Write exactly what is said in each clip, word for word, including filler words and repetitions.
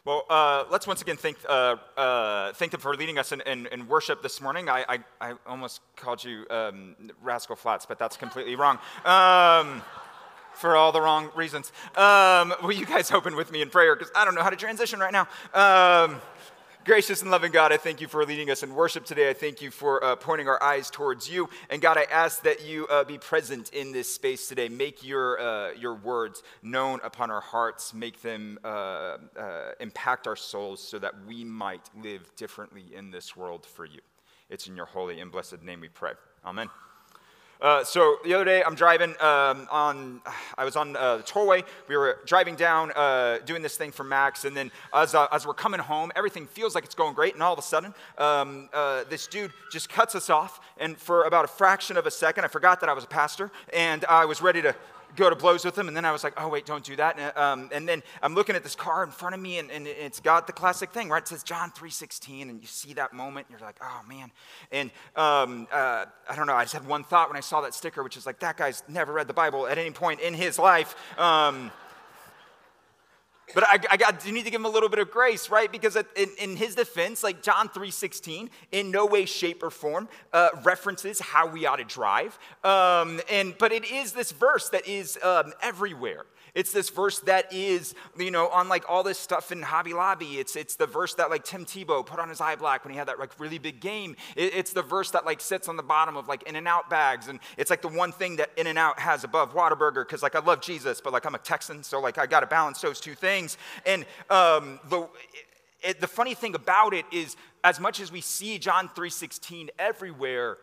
Well, uh, let's once again thank, uh, uh, thank them for leading us in, in, in worship this morning. I, I, I almost called you um, Rascal Flats, but that's completely wrong. Um, for all the wrong reasons. Um, will you guys open with me in prayer? Because I don't know how to transition right now. Um, Gracious and loving God, I thank you for leading us in worship today. I thank you for uh, pointing our eyes towards you. And God, I ask that you uh, be present in this space today. Make your uh, your words known upon our hearts. Make them uh, uh, impact our souls so that we might live differently in this world for you. It's in your holy and blessed name we pray. Amen. Uh, so the other day, I'm driving um, on, I was on uh, the tollway. We were driving down, uh, doing this thing for Max, and then as, uh, as we're coming home, everything feels like it's going great, and all of a sudden, um, uh, this dude just cuts us off, and for about a fraction of a second, I forgot that I was a pastor, and I was ready to go to blows with him, and then I was like, oh, wait, don't do that. And, um, and then I'm looking at this car in front of me, and, and it's got the classic thing, right? It says John three sixteen, and you see that moment, and you're like, oh, man. And um, uh, I don't know, I just had one thought when I saw that sticker, which is like, that guy's never read the Bible at any point in his life. Um, But I, I got, you need to give him a little bit of grace, right? Because in, in his defense, like John three sixteen, in no way, shape, or form uh, references how we ought to drive. Um, and but it is this verse that is um, everywhere. It's this verse that is, you know, on like all this stuff in Hobby Lobby. It's it's the verse that like Tim Tebow put on his eye black when he had that like really big game. It, it's the verse that like sits on the bottom of like In-N-Out bags. And it's like the one thing that In-N-Out has above Whataburger, because like I love Jesus, but like I'm a Texan, so like I got to balance those two things. And um, the it, the funny thing about it is, as much as we see John three sixteen everywhere,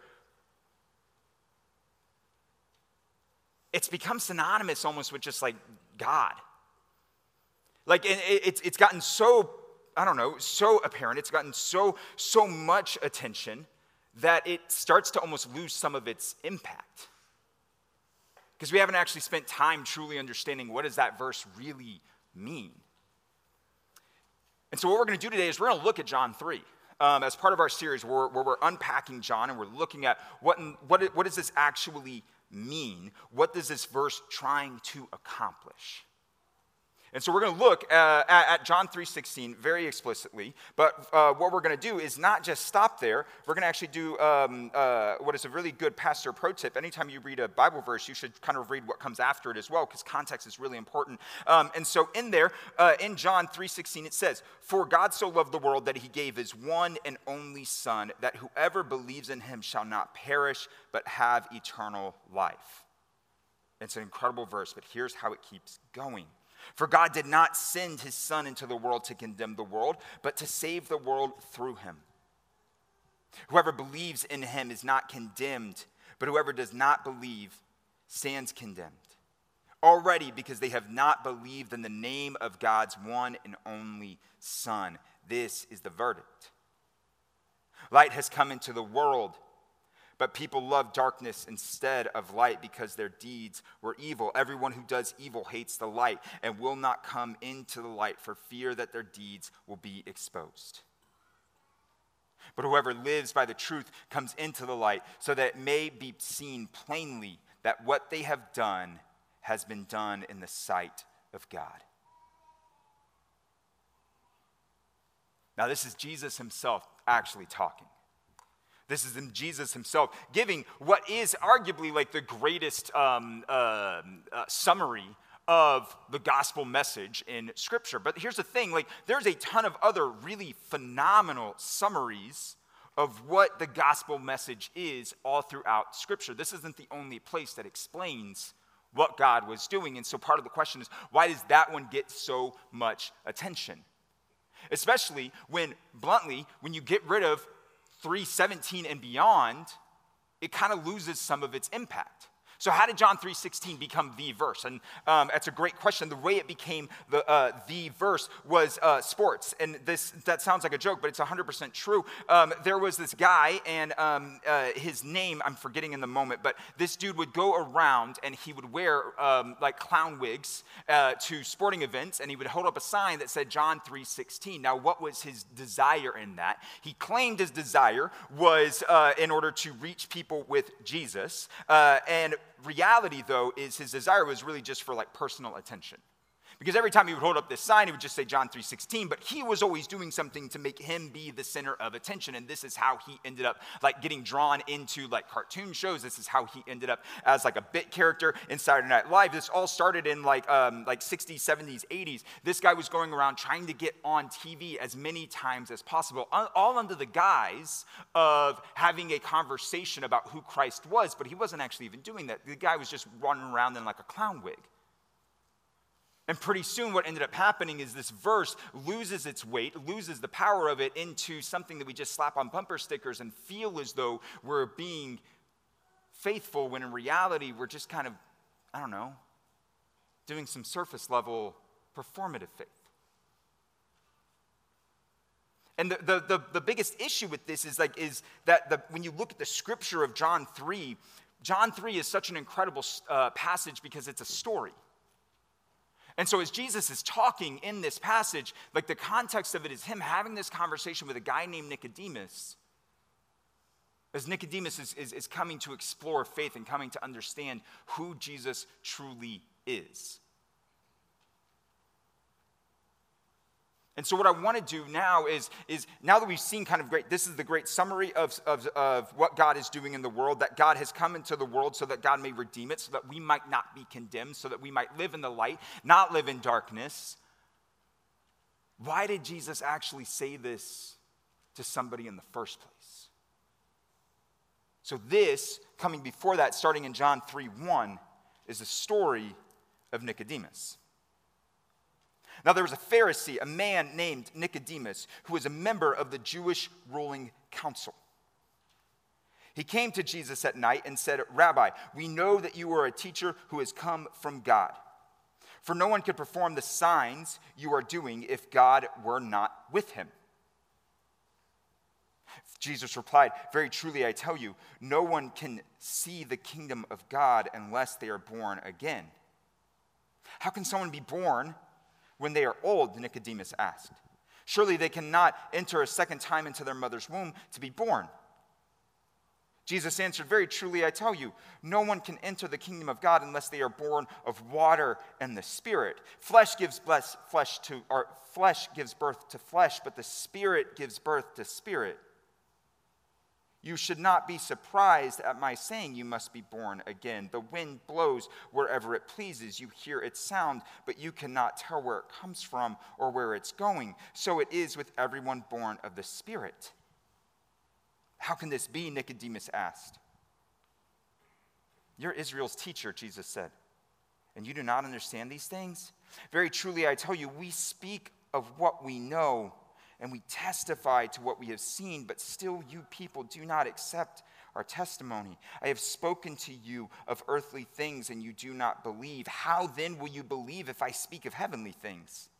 it's become synonymous almost with just like God. Like it, it's it's gotten so, I don't know, so apparent. It's gotten so so much attention that it starts to almost lose some of its impact, because we haven't actually spent time truly understanding what does that verse really mean. And so what we're going to do today is we're going to look at John three. Um, as part of our series where, where we're unpacking John, and we're looking at what, what, what does this actually mean? What does this verse trying to accomplish? And so we're going to look uh, at, at John three sixteen very explicitly, but uh, what we're going to do is not just stop there. We're going to actually do um, uh, what is a really good pastor pro tip. Anytime you read a Bible verse, you should kind of read what comes after it as well, because context is really important. Um, and so in there, uh, in John three sixteen, it says, "For God so loved the world that he gave his one and only Son, that whoever believes in him shall not perish, but have eternal life." It's an incredible verse, but here's how it keeps going. "For God did not send his Son into the world to condemn the world, but to save the world through him. Whoever believes in him is not condemned, but whoever does not believe stands condemned already, because they have not believed in the name of God's one and only Son. This is the verdict. Light has come into the world, but people love darkness instead of light because their deeds were evil. Everyone who does evil hates the light and will not come into the light for fear that their deeds will be exposed. But whoever lives by the truth comes into the light, so that it may be seen plainly that what they have done has been done in the sight of God." Now, this is Jesus himself actually talking. This is Jesus himself giving what is arguably like the greatest um, uh, uh, summary of the gospel message in Scripture. But here's the thing, like there's a ton of other really phenomenal summaries of what the gospel message is all throughout Scripture. This isn't the only place that explains what God was doing. And so part of the question is, why does that one get so much attention? Especially when, bluntly, when you get rid of three seventeen and beyond, it kind of loses some of its impact. So how did John three sixteen become the verse? And um, that's a great question. The way it became the uh, the verse was uh, sports. And this that sounds like a joke, but it's one hundred percent true. Um, there was this guy, and um, uh, his name, I'm forgetting in the moment, but this dude would go around, and he would wear um, like clown wigs uh, to sporting events, and he would hold up a sign that said John three sixteen. Now, what was his desire in that? He claimed his desire was uh, in order to reach people with Jesus, uh, and reality, though, is his desire was really just for like personal attention. Because every time he would hold up this sign, he would just say John three sixteen, but he was always doing something to make him be the center of attention. And this is how he ended up like getting drawn into like cartoon shows. This is how he ended up as like a bit character in Saturday Night Live. This all started in like um, like sixties, seventies, eighties. This guy was going around trying to get on T V as many times as possible, all under the guise of having a conversation about who Christ was, but he wasn't actually even doing that. The guy was just running around in like a clown wig. And pretty soon what ended up happening is this verse loses its weight, loses the power of it into something that we just slap on bumper stickers and feel as though we're being faithful, when in reality we're just kind of, I don't know, doing some surface level performative faith. And the, the, the, the biggest issue with this is like is that the, when you look at the scripture of John three, John three is such an incredible uh, passage because it's a story. And so as Jesus is talking in this passage, like the context of it is him having this conversation with a guy named Nicodemus. As Nicodemus is, is, is coming to explore faith and coming to understand who Jesus truly is. And so what I want to do now is, is now that we've seen kind of great, this is the great summary of, of, of what God is doing in the world, that God has come into the world so that God may redeem it, so that we might not be condemned, so that we might live in the light, not live in darkness. Why did Jesus actually say this to somebody in the first place? So this, coming before that, starting in John three one, is the story of Nicodemus. Now there was a Pharisee, a man named Nicodemus, who was a member of the Jewish ruling council. He came to Jesus at night and said, "Rabbi, we know that you are a teacher who has come from God. For no one could perform the signs you are doing if God were not with him." Jesus replied, "Very truly I tell you, no one can see the kingdom of God unless they are born again." "How can someone be born when they are old?" Nicodemus asked. "Surely they cannot enter a second time into their mother's womb to be born." Jesus answered, "Very truly I tell you, no one can enter the kingdom of God unless they are born of water and the Spirit. Flesh gives bless, flesh to, or flesh gives birth to flesh, but the Spirit gives birth to spirit. You should not be surprised at my saying you must be born again. The wind blows wherever it pleases. You hear its sound, but you cannot tell where it comes from or where it's going. So it is with everyone born of the Spirit." "How can this be?" Nicodemus asked. "You're Israel's teacher," Jesus said, "and you do not understand these things? Very truly I tell you, we speak of what we know, and we testify to what we have seen, but still you people do not accept our testimony. I have spoken to you of earthly things, and you do not believe. How then will you believe if I speak of heavenly things?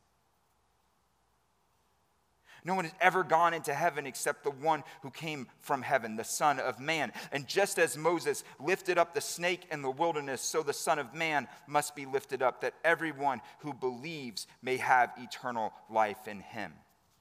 No one has ever gone into heaven except the one who came from heaven, the Son of Man. And just as Moses lifted up the snake in the wilderness, so the Son of Man must be lifted up, that everyone who believes may have eternal life in him."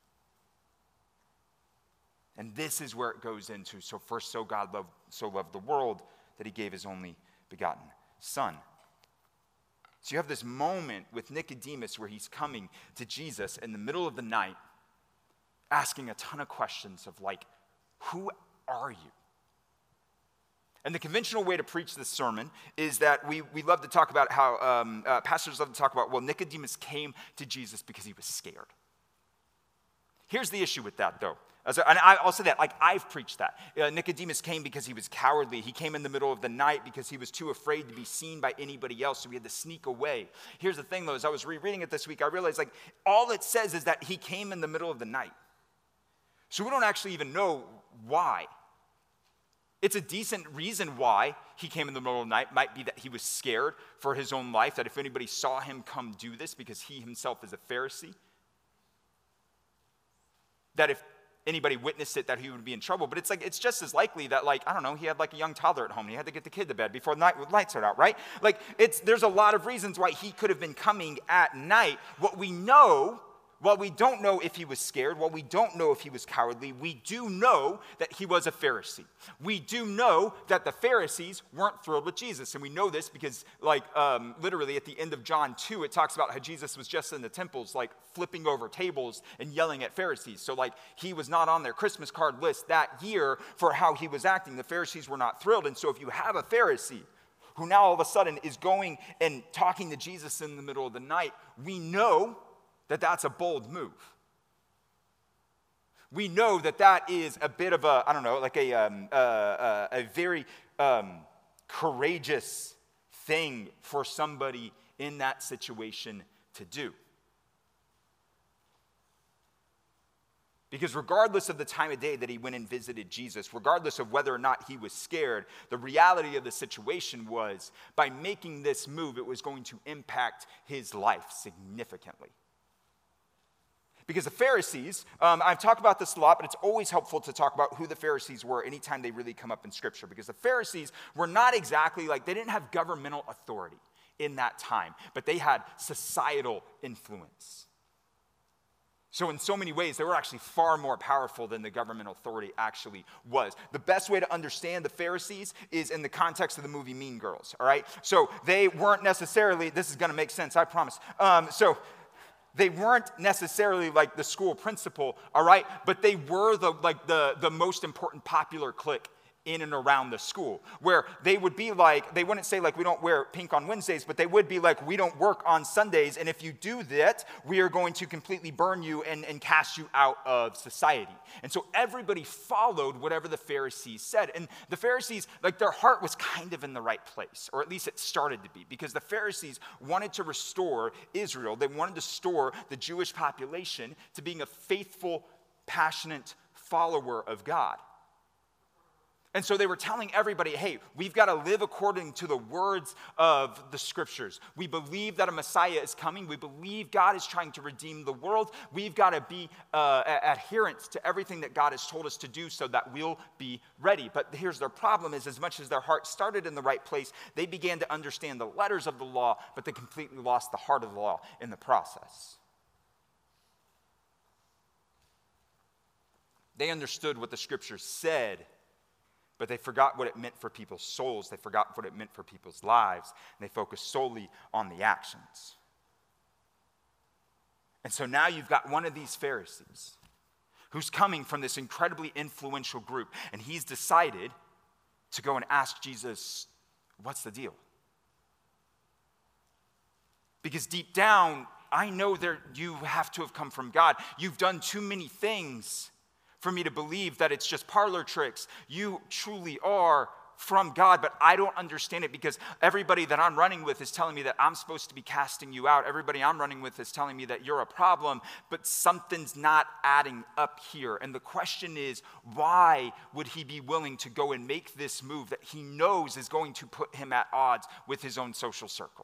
And this is where it goes into, so first so God loved, so loved the world that he gave his only begotten Son. So you have this moment with Nicodemus where he's coming to Jesus in the middle of the night, asking a ton of questions of like, who are you? And the conventional way to preach this sermon is that we, we love to talk about how, um, uh, pastors love to talk about, well, Nicodemus came to Jesus because he was scared. Here's the issue with that, though. And I'll say that, like I've preached that. Uh, Nicodemus came because he was cowardly. He came in the middle of the night because he was too afraid to be seen by anybody else, so he had to sneak away. Here's the thing, though, as I was rereading it this week, I realized, like, all it says is that he came in the middle of the night. So we don't actually even know why. It's a decent reason why he came in the middle of the night. Might be that he was scared for his own life, that if anybody saw him come do this, because he himself is a Pharisee, that if anybody witnessed it, that he would be in trouble. But it's like, it's just as likely that, like, I don't know, he had like a young toddler at home and he had to get the kid to bed before the night, lights are out, right? Like, it's, there's a lot of reasons why he could have been coming at night. What we know, while we don't know if he was scared, while we don't know if he was cowardly, we do know that he was a Pharisee. We do know that the Pharisees weren't thrilled with Jesus. And we know this because, like, um, literally at the end of John two, it talks about how Jesus was just in the temples, like, flipping over tables and yelling at Pharisees. So, like, he was not on their Christmas card list that year for how he was acting. The Pharisees were not thrilled. And so if you have a Pharisee who now all of a sudden is going and talking to Jesus in the middle of the night, we know that that's a bold move. We know that that is a bit of a, I don't know, like a, um, uh, uh, a very um, courageous thing for somebody in that situation to do. Because regardless of the time of day that he went and visited Jesus, regardless of whether or not he was scared, the reality of the situation was, by making this move, it was going to impact his life significantly. Because the Pharisees, um, I've talked about this a lot, but it's always helpful to talk about who the Pharisees were anytime they really come up in Scripture. Because the Pharisees were not exactly like, they didn't have governmental authority in that time, but they had societal influence. So in so many ways, they were actually far more powerful than the government authority actually was. The best way to understand the Pharisees is in the context of the movie Mean Girls, all right? So they weren't necessarily, this is going to make sense, I promise. Um, so they weren't necessarily like the school principal, all right? But they were the like the, the most important popular clique in and around the school, where they would be like, they wouldn't say like, we don't wear pink on Wednesdays, but they would be like, we don't work on Sundays, and if you do that, we are going to completely burn you and, and cast you out of society. And so everybody followed whatever the Pharisees said. And the Pharisees, like, their heart was kind of in the right place, or at least it started to be, because the Pharisees wanted to restore Israel. They wanted to restore the Jewish population to being a faithful, passionate follower of God. And so they were telling everybody, hey, we've got to live according to the words of the Scriptures. We believe that a Messiah is coming. We believe God is trying to redeem the world. We've got to be uh, adherent to everything that God has told us to do so that we'll be ready. But here's their problem is, as much as their heart started in the right place, they began to understand the letters of the law, but they completely lost the heart of the law in the process. They understood what the Scriptures said, but they forgot what it meant for people's souls. They forgot what it meant for people's lives. And they focused solely on the actions. And so now you've got one of these Pharisees who's coming from this incredibly influential group. And he's decided to go and ask Jesus, what's the deal? Because deep down, I know that you have to have come from God. You've done too many things for me to believe that it's just parlor tricks. You truly are from God, but I don't understand it because everybody that I'm running with is telling me that I'm supposed to be casting you out. Everybody I'm running with is telling me that you're a problem, but something's not adding up here. And the question is, why would he be willing to go and make this move that he knows is going to put him at odds with his own social circle?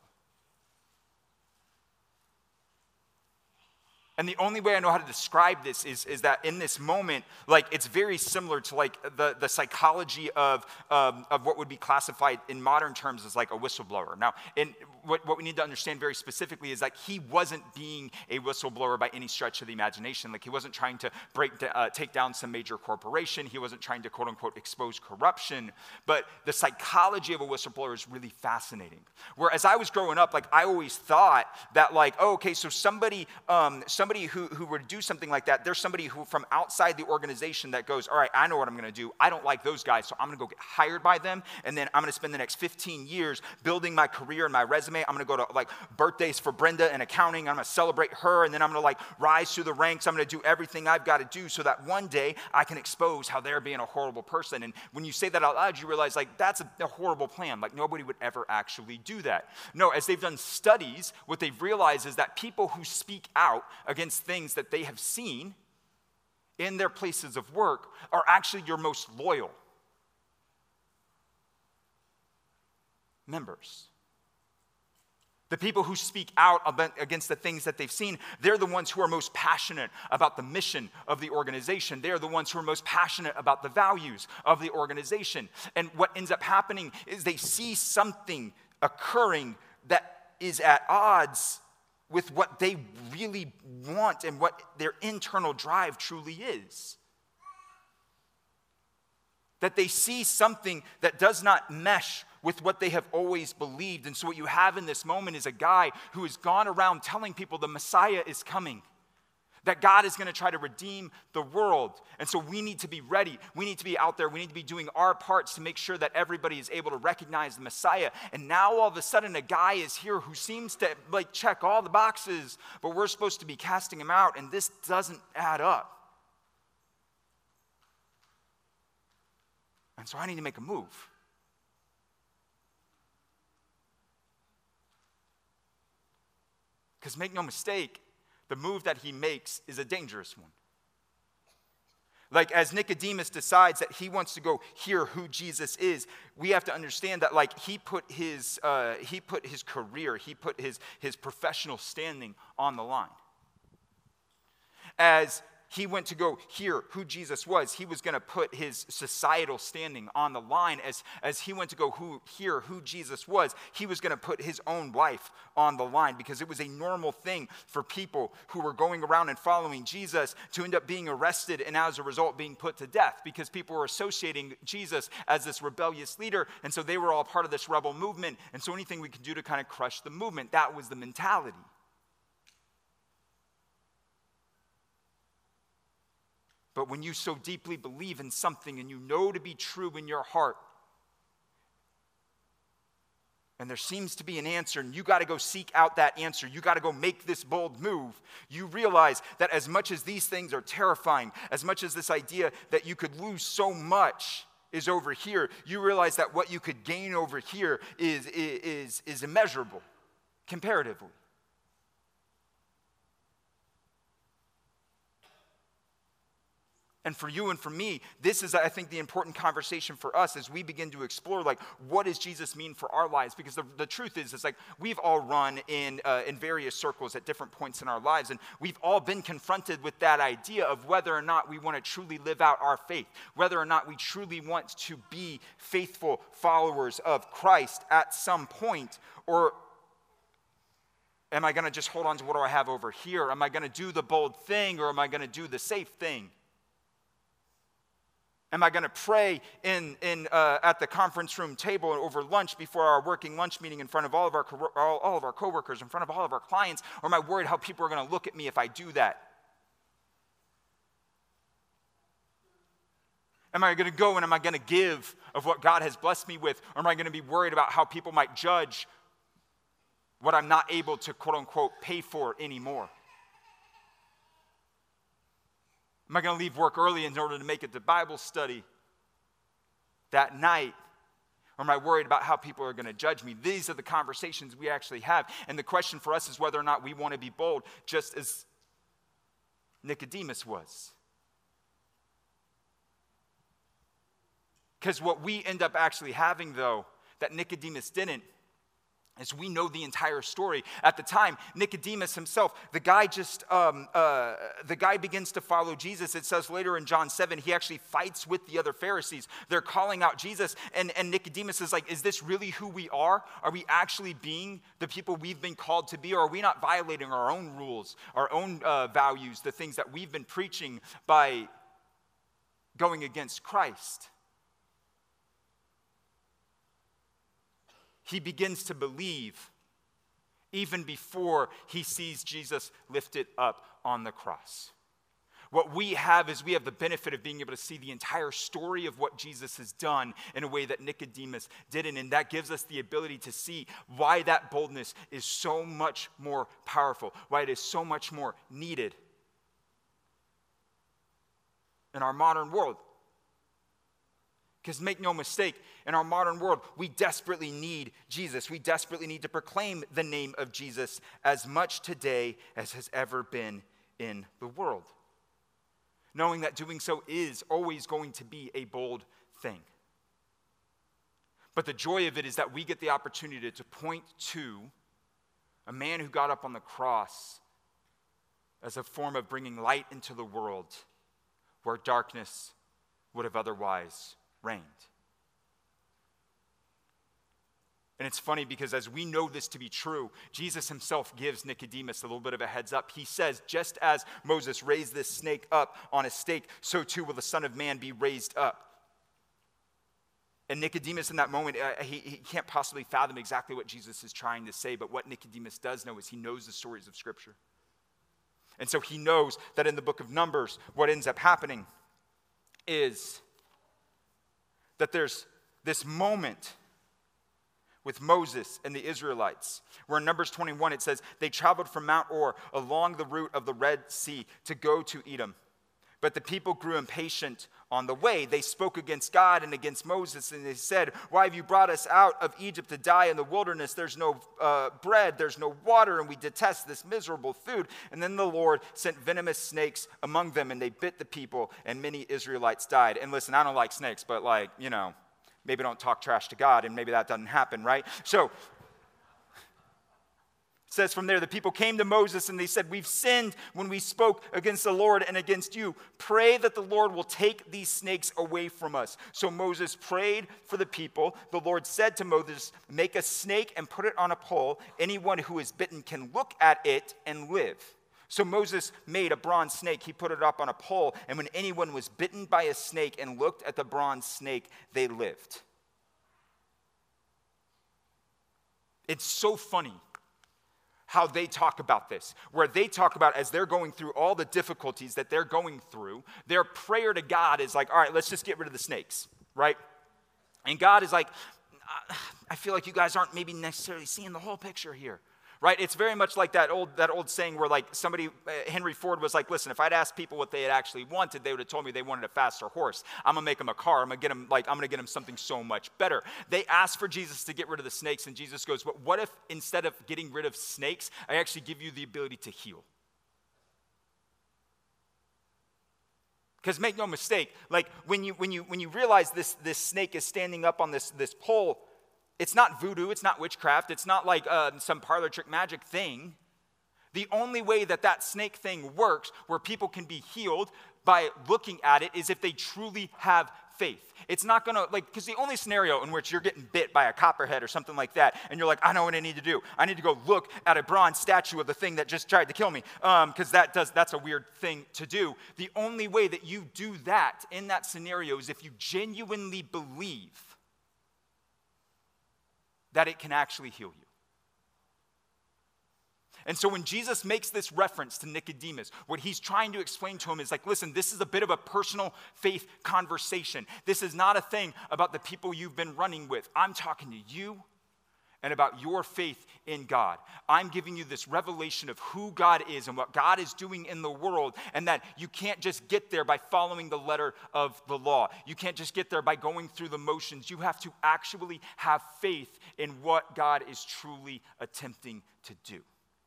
And the only way I know how to describe this is, is that in this moment, like, it's very similar to like the, the psychology of, um, of what would be classified in modern terms as like a whistleblower. Now, in, what, what we need to understand very specifically is like he wasn't being a whistleblower by any stretch of the imagination. Like, he wasn't trying to break, uh, take down some major corporation. He wasn't trying to, quote unquote, expose corruption. But the psychology of a whistleblower is really fascinating. Whereas I was growing up, like, I always thought that like, oh, okay, so somebody, um, somebody Somebody who, who would do something like that, there's somebody who from outside the organization that goes, all right, I know what I'm going to do. I don't like those guys, so I'm going to go get hired by them, and then I'm going to spend the next fifteen years building my career and my resume. I'm going to go to like birthdays for Brenda in accounting. I'm going to celebrate her, and then I'm going to like rise through the ranks. I'm going to do everything I've got to do so that one day I can expose how they're being a horrible person. And when you say that out loud, you realize like that's a, a horrible plan. Like nobody would ever actually do that. No, as they've done studies, what they've realized is that people who speak out against things that they have seen in their places of work are actually your most loyal members. The people who speak out against the things that they've seen, they're the ones who are most passionate about the mission of the organization. They're the ones who are most passionate about the values of the organization. And what ends up happening is they see something occurring that is at odds with what they really want and what their internal drive truly is. That they see something that does not mesh with what they have always believed. And so what you have in this moment is a guy who has gone around telling people the Messiah is coming, that God is going to try to redeem the world. And so we need to be ready. We need to be out there. We need to be doing our parts to make sure that everybody is able to recognize the Messiah. And now all of a sudden a guy is here who seems to like check all the boxes, but we're supposed to be casting him out, and this doesn't add up. And so I need to make a move. Because make no mistake, the move that he makes is a dangerous one. Like as Nicodemus decides that he wants to go hear who Jesus is, we have to understand that like he put his uh, he put his career, he put his his professional standing on the line. As he went to go hear who Jesus was, he was going to put his societal standing on the line. As, as he went to go who, hear who Jesus was, he was going to put his own life on the line, because it was a normal thing for people who were going around and following Jesus to end up being arrested and as a result being put to death, because people were associating Jesus as this rebellious leader, and so they were all part of this rebel movement, and so anything we could do to kind of crush the movement, that was the mentality. But when you so deeply believe in something and you know to be true in your heart, and there seems to be an answer, and you got to go seek out that answer, you got to go make this bold move, you realize that as much as these things are terrifying, as much as this idea that you could lose so much is over here, you realize that what you could gain over here is, is, is immeasurable, comparatively. And for you and for me, this is, I think, the important conversation for us as we begin to explore, like, what does Jesus mean for our lives? Because the, the truth is, it's like, we've all run in, uh, in various circles at different points in our lives, and we've all been confronted with that idea of whether or not we want to truly live out our faith, whether or not we truly want to be faithful followers of Christ at some point, or am I going to just hold on to what do I have over here? Am I going to do the bold thing, or am I going to do the safe thing? Am I going to pray in, in, uh, at the conference room table over lunch before our working lunch meeting in front of all of our co- all, all of our coworkers, in front of all of our clients? Or am I worried how people are going to look at me if I do that? Am I going to go and am I going to give of what God has blessed me with? Or am I going to be worried about how people might judge what I'm not able to, quote unquote, pay for anymore? Am I going to leave work early in order to make it to Bible study that night? Or am I worried about how people are going to judge me? These are the conversations we actually have. And the question for us is whether or not we want to be bold, just as Nicodemus was. Because what we end up actually having, though, that Nicodemus didn't, as we know the entire story. At the time, Nicodemus himself, the guy just, um, uh, the guy begins to follow Jesus. It says later in John seven, he actually fights with the other Pharisees. They're calling out Jesus, and, and Nicodemus is like, is this really who we are? Are we actually being the people we've been called to be, or are we not violating our own rules, our own uh, values, the things that we've been preaching by going against Christ? He begins to believe even before he sees Jesus lifted up on the cross. What we have is we have the benefit of being able to see the entire story of what Jesus has done in a way that Nicodemus didn't, and that gives us the ability to see why that boldness is so much more powerful, why it is so much more needed in our modern world. Because make no mistake, in our modern world, we desperately need Jesus. We desperately need to proclaim the name of Jesus as much today as has ever been in the world. Knowing that doing so is always going to be a bold thing. But the joy of it is that we get the opportunity to point to a man who got up on the cross as a form of bringing light into the world where darkness would have otherwise reigned. And it's funny because as we know this to be true, Jesus himself gives Nicodemus a little bit of a heads up. He says, just as Moses raised this snake up on a stake, so too will the Son of Man be raised up. And Nicodemus in that moment, uh, he, he can't possibly fathom exactly what Jesus is trying to say, but what Nicodemus does know is he knows the stories of Scripture. And so he knows that in the book of Numbers, what ends up happening is that there's this moment with Moses and the Israelites, where in Numbers twenty-one it says, they traveled from Mount Or along the route of the Red Sea to go to Edom. But the people grew impatient on the way. They spoke against God and against Moses, and they said, why have you brought us out of Egypt to die in the wilderness? There's no uh, bread, there's no water, and we detest this miserable food. And then the Lord sent venomous snakes among them, and they bit the people, and many Israelites died. And listen, I don't like snakes, but like, you know, maybe don't talk trash to God, and maybe that doesn't happen, right? So, it says from there, the people came to Moses and they said, we've sinned when we spoke against the Lord and against you. Pray that the Lord will take these snakes away from us. So Moses prayed for the people. The Lord said to Moses, make a snake and put it on a pole. Anyone who is bitten can look at it and live. So Moses made a bronze snake. He put it up on a pole. And when anyone was bitten by a snake and looked at the bronze snake, they lived. It's so funny how they talk about this, where they talk about as they're going through all the difficulties that they're going through, their prayer to God is like, all right, let's just get rid of the snakes, right? And God is like, I feel like you guys aren't maybe necessarily seeing the whole picture here, right? It's very much like that old that old saying where like somebody, uh, Henry Ford was like, listen, if I'd asked people what they had actually wanted, they would have told me they wanted a faster horse. I'm gonna make them a car. I'm gonna get them like I'm gonna get them something so much better. They asked for Jesus to get rid of the snakes, and Jesus goes, but what if instead of getting rid of snakes, I actually give you the ability to heal? Because make no mistake, like when you when you when you realize this this snake is standing up on this this pole, it's not voodoo, it's not witchcraft, it's not like uh, some parlor trick magic thing. The only way that that snake thing works, where people can be healed by looking at it, is if they truly have faith. It's not gonna, like, because the only scenario in which you're getting bit by a copperhead or something like that, and you're like, I know what I need to do. I need to go look at a bronze statue of the thing that just tried to kill me, because um, that does that's a weird thing to do. The only way that you do that in that scenario is if you genuinely believe that it can actually heal you. And so when Jesus makes this reference to Nicodemus, what he's trying to explain to him is like, listen, this is a bit of a personal faith conversation. This is not a thing about the people you've been running with. I'm talking to you and about your faith in God. I'm giving you this revelation of who God is and what God is doing in the world, and that you can't just get there by following the letter of the law. You can't just get there by going through the motions. You have to actually have faith in what God is truly attempting to do.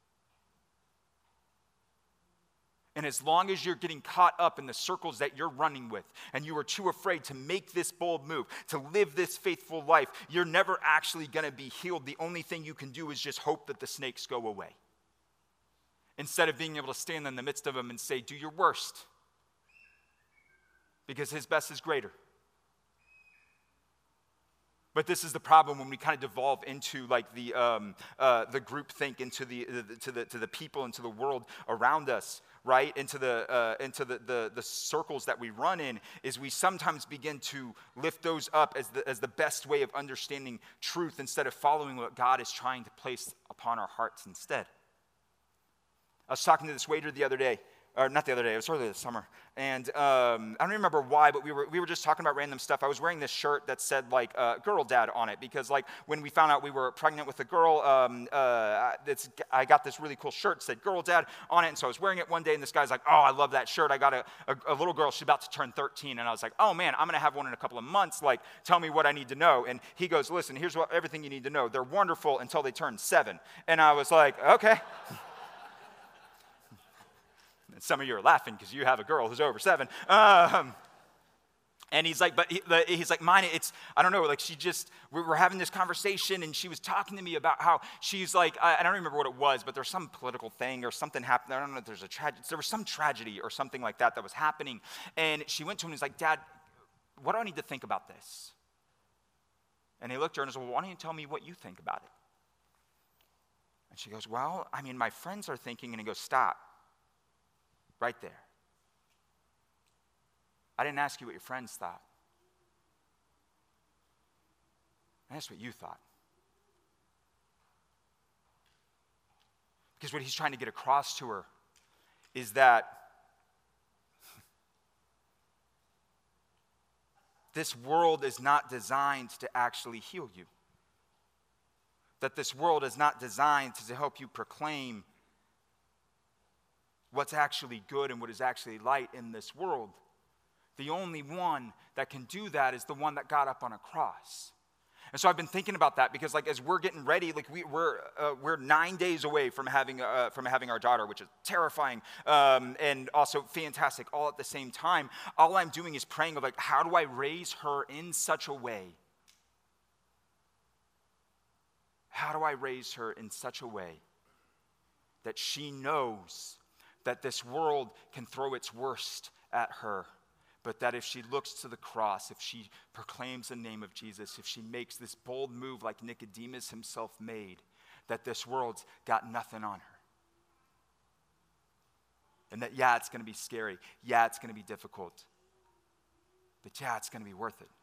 And as long as you're getting caught up in the circles that you're running with, and you are too afraid to make this bold move, to live this faithful life, you're never actually going to be healed. The only thing you can do is just hope that the snakes go away, instead of being able to stand in the midst of them and say, do your worst, because his best is greater. But this is the problem when we kind of devolve into like the um, uh, the group think, into the, the to the to the people, into the world around us, right? Into the uh, into the, the the circles that we run in, is we sometimes begin to lift those up as the as the best way of understanding truth, instead of following what God is trying to place upon our hearts instead. I was talking to this waiter the other day. Or not the other day, it was earlier this summer. And um, I don't remember why, but we were we were just talking about random stuff. I was wearing this shirt that said, like, uh, girl dad on it, because, like, when we found out we were pregnant with a girl, um, uh, it's, I got this really cool shirt that said girl dad on it. And so I was wearing it one day, and this guy's like, oh, I love that shirt. I got a, a, a little girl, she's about to turn thirteen. And I was like, oh, man, I'm going to have one in a couple of months. Like, tell me what I need to know. And he goes, listen, here's what everything you need to know. They're wonderful until they turn seven. And I was like, okay. Some of you are laughing because you have a girl who's over seven. Um, and he's like, but he, he's like, mine, it's, I don't know, like she just, we were having this conversation, and she was talking to me about how she's like, I, I don't remember what it was, but there's some political thing or something happened. I don't know if there's a tragedy. There was some tragedy or something like that that was happening. And she went to him and was like, Dad, what do I need to think about this? And he looked at her and said, well, why don't you tell me what you think about it? And she goes, well, I mean, my friends are thinking, and he goes, stop, right there. I didn't ask you what your friends thought. I asked what you thought. Because what he's trying to get across to her is that this world is not designed to actually heal you. That this world is not designed to help you proclaim what's actually good and what is actually light in this world. The only one that can do that is the one that got up on a cross. And so I've been thinking about that because, like, as we're getting ready, like we, we're uh, we're nine days away from having uh, from having our daughter, which is terrifying um, and also fantastic, all at the same time. All I'm doing is praying of like, how do I raise her in such a way? How do I raise her in such a way that she knows that this world can throw its worst at her? But that if she looks to the cross, if she proclaims the name of Jesus, if she makes this bold move like Nicodemus himself made, that this world's got nothing on her. And that, yeah, it's going to be scary. Yeah, it's going to be difficult. But yeah, it's going to be worth it.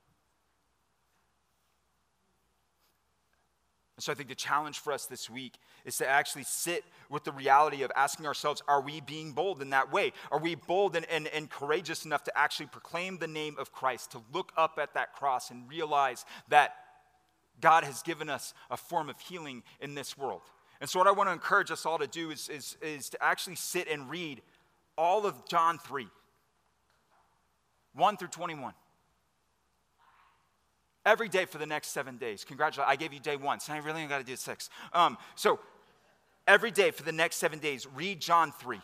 And so I think the challenge for us this week is to actually sit with the reality of asking ourselves, are we being bold in that way? Are we bold and, and, and courageous enough to actually proclaim the name of Christ, to look up at that cross and realize that God has given us a form of healing in this world? And so what I want to encourage us all to do is, is, is to actually sit and read all of John three, one through twenty-one. Every day for the next seven days. Congratulations, I gave you day one, so I really got to do six. Um, so every day for the next seven days, read John three.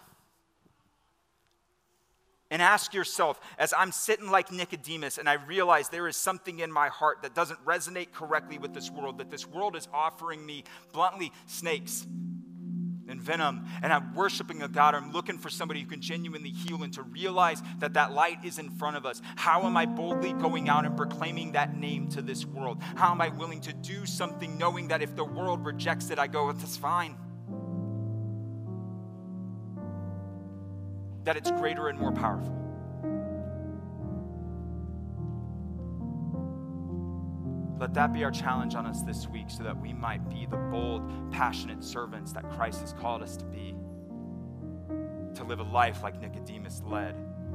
And ask yourself, as I'm sitting like Nicodemus and I realize there is something in my heart that doesn't resonate correctly with this world, that this world is offering me bluntly snakes and venom, and I'm worshiping a God, I'm looking for somebody who can genuinely heal, and to realize that that light is in front of us. How am I boldly going out and proclaiming that name to this world? How am I willing to do something knowing that if the world rejects it, I go, that's fine. That it's greater and more powerful. Let that be our challenge on us this week, so that we might be the bold, passionate servants that Christ has called us to be. To live a life like Nicodemus led,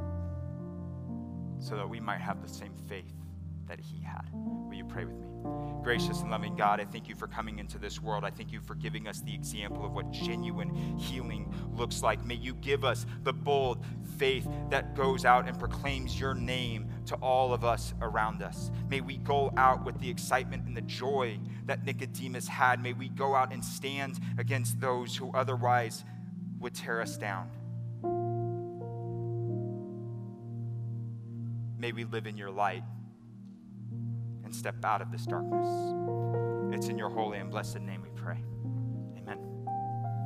so that we might have the same faith that he had. Will you pray with me? Gracious and loving God, I thank you for coming into this world. I thank you for giving us the example of what genuine healing looks like. May you give us the bold faith that goes out and proclaims your name to all of us around us. May we go out with the excitement and the joy that Nicodemus had. May we go out and stand against those who otherwise would tear us down. May we live in your light and step out of this darkness. It's in your holy and blessed name we pray. Amen.